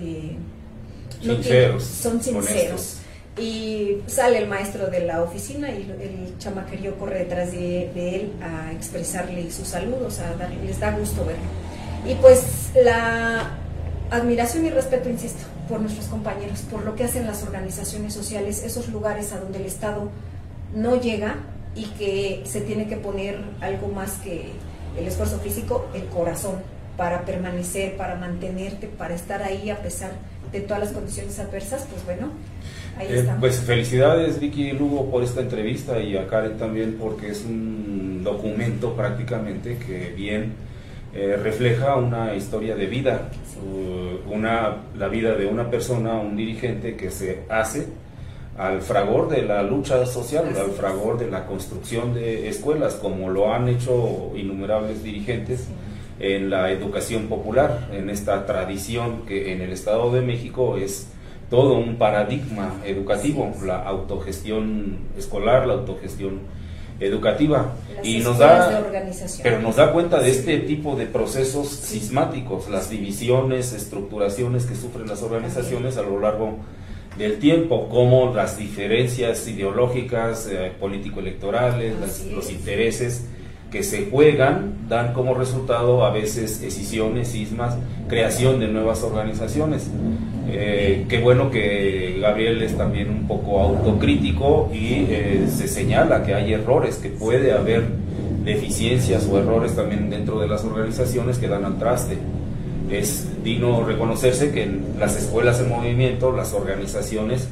sinceros. Honestos. Y sale el maestro de la oficina y el chamaquerío corre detrás de él a expresarle sus saludos, les da gusto verlo. Y pues la admiración y respeto, insisto, por nuestros compañeros, por lo que hacen las organizaciones sociales, esos lugares a donde el Estado no llega y que se tiene que poner algo más que el esfuerzo físico, el corazón, para permanecer, para mantenerte, para estar ahí a pesar de todas las condiciones adversas. Pues bueno, ahí estamos. Pues felicidades, Vicky y Lugo, por esta entrevista, y a Karen también, porque es un documento prácticamente que bien refleja una historia de vida, la vida de una persona, un dirigente que se hace al fragor de la lucha social, al fragor de la construcción de escuelas, como lo han hecho innumerables dirigentes en la educación popular, en esta tradición que en el Estado de México es todo un paradigma educativo, la autogestión escolar, la autogestión educativa, y nos da cuenta de este tipo de procesos sismáticos, las divisiones, estructuraciones que sufren las organizaciones a lo largo del tiempo, como las diferencias ideológicas, político-electorales, los intereses que se juegan, dan como resultado a veces escisiones, cismas, creación de nuevas organizaciones. Qué bueno que Gabriel es también un poco autocrítico y se señala que hay errores, que puede haber deficiencias o errores también dentro de las organizaciones que dan al traste. Es digno reconocerse que en las escuelas en movimiento, las organizaciones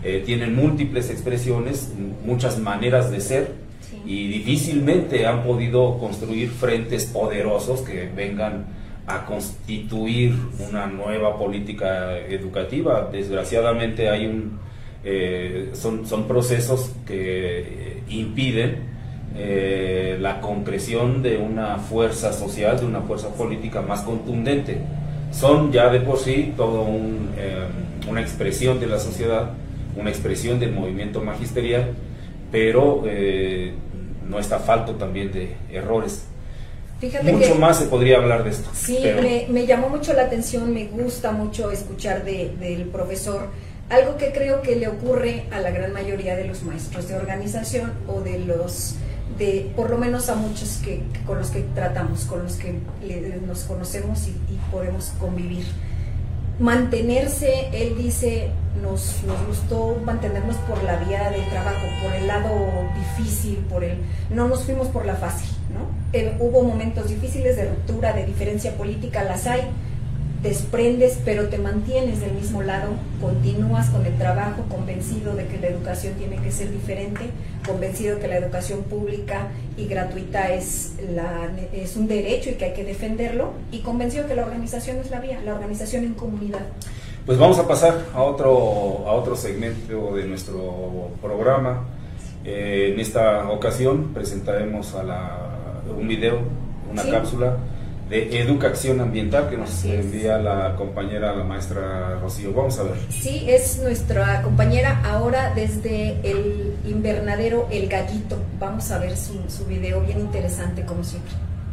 tienen múltiples expresiones, muchas maneras de ser, y difícilmente han podido construir frentes poderosos que vengan a constituir una nueva política educativa. Desgraciadamente hay son procesos que impiden la concreción de una fuerza social, de una fuerza política más contundente. Son ya de por sí todo una expresión de la sociedad, una expresión del movimiento magisterial, pero no está falto también de errores. Fíjate Mucho que, más se podría hablar de esto. Sí, pero me llamó mucho la atención, me gusta mucho escuchar del profesor algo que creo que le ocurre a la gran mayoría de los maestros de organización o por lo menos a muchos con los que tratamos, con los que nos conocemos y podemos convivir. Mantenerse, él dice, nos gustó mantenernos por la vía del trabajo, por el lado difícil, no nos fuimos por la fácil, ¿no? Hubo momentos difíciles de ruptura, de diferencia política, las hay, desprendes, pero te mantienes del mismo lado, continúas con el trabajo, convencido de que la educación tiene que ser diferente, convencido que la educación pública y gratuita es un derecho y que hay que defenderlo, y convencido que la organización es la vía, la organización en comunidad. Pues vamos a pasar a otro segmento de nuestro programa. En esta ocasión presentaremos un video, una cápsula de educación ambiental que nos envía la compañera, la maestra Rocío. Vamos a ver. Sí, es nuestra compañera ahora desde el invernadero El Gallito. Vamos a ver su video bien interesante como siempre.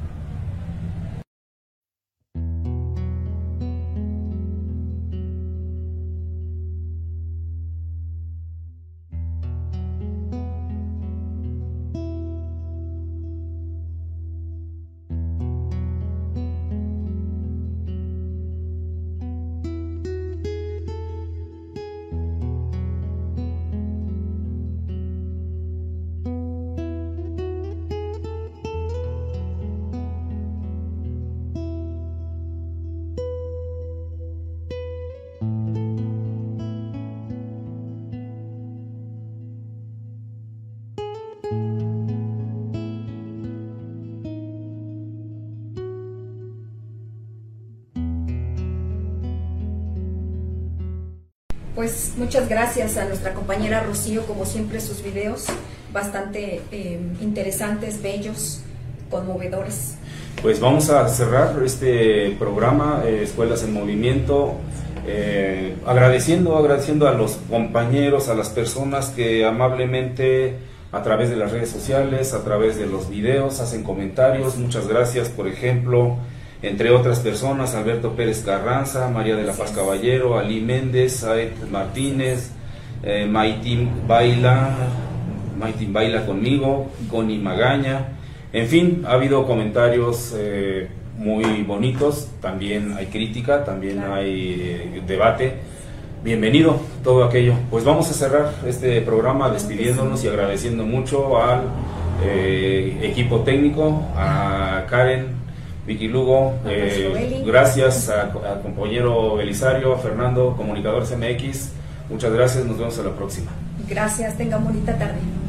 Pues muchas gracias a nuestra compañera Rocío, como siempre sus videos bastante interesantes, bellos, conmovedores. Pues vamos a cerrar este programa, Escuelas en Movimiento, agradeciendo a los compañeros, a las personas que amablemente a través de las redes sociales, a través de los videos, hacen comentarios. Muchas gracias, por ejemplo, entre otras personas, Alberto Pérez Carranza, María de la Paz Caballero, Ali Méndez, Saed Martínez, Maitín Baila conmigo, Connie Magaña. En fin, ha habido comentarios muy bonitos, también hay crítica, también hay debate. Bienvenido todo aquello. Pues vamos a cerrar este programa despidiéndonos y agradeciendo mucho al equipo técnico, a Karen, Vicky Lugo, gracias al compañero Belisario, a Fernando, Comunicadores MX. Muchas gracias, nos vemos a la próxima. Gracias, tengan bonita tarde.